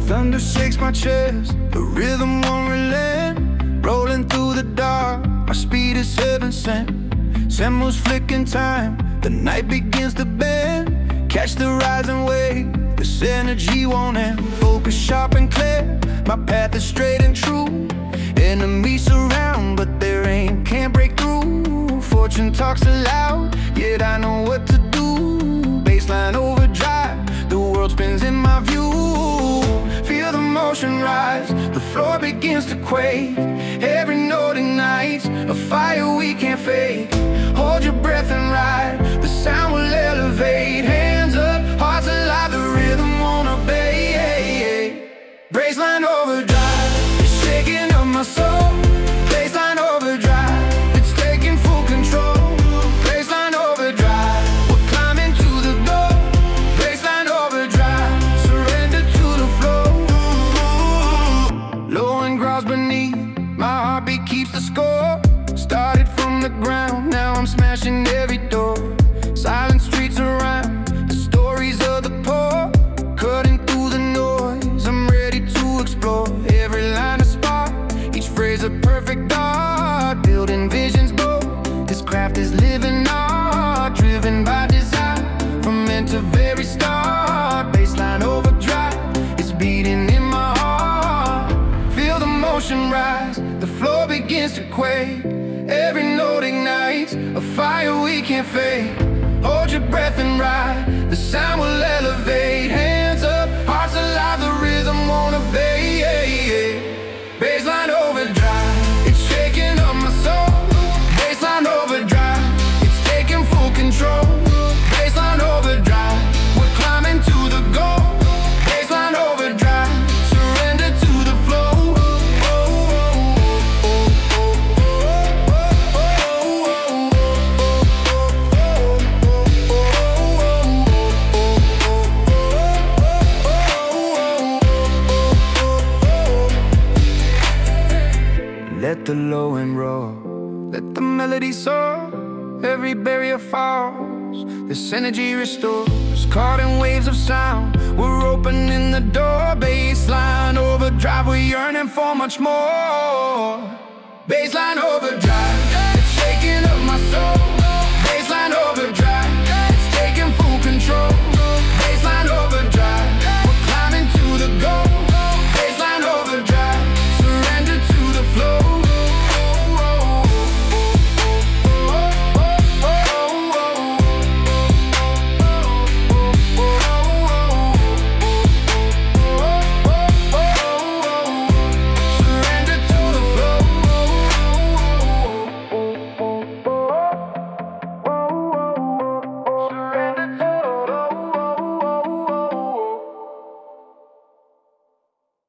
Thunder shakes my chest, the rhythm won't relent. Rolling through the dark, my speed is heaven sent. Sun moves flicking time, the night begins to bend. Catch the rising wave, this energy won't end. Focus sharp and clear, my path is straight and true. Enemies surround, but their aim can't break through. Fortune talks aloud, yet I know what to do. Baseline overdrive, the world spins in my view. Feel the motion rise, the floor begins to quake. Every note ignites a fire we can't fake. Hold your breath and ride, the sound will elevate. Hands up, hearts alive, the rhythm won't obey. Baseline overdrive, it's shaking up my soul. Baseline overdrive, it's taking full control. Baseline overdrive, we're climbing to the goal. Baseline overdrive, surrender to the flow. Low growls beneath, my heartbeat keeps the score. Started from the ground, now I'm smashing every door. Silent streets around, the stories of the poor. Cutting through the noise, I'm ready to explore. Every line a spark, each phrase a perfect art. Building visions bold, this craft is living art. Driven by desire, from end to very start. Baseline overdrive, it's beating in my heart. Feel the motion rise, the floor begins to quake. Every note ignites a fire we can't fake. Hold your breath and ride, the sound will elevate. Hands up, hearts alive, the rhythm won't obey. Baseline overdrive, it's shaking up my soul. Baseline overdrive, it's taking full control. Baseline overdrive, we're climbing to the goal. Baseline overdrive, surrender to the flow. Let the low end roar, let the melody soar. Every barrier falls, this energy restores. Caught in waves of sound, we're opening the door. Baseline overdrive, we're yearning for much more. Baseline overdrive,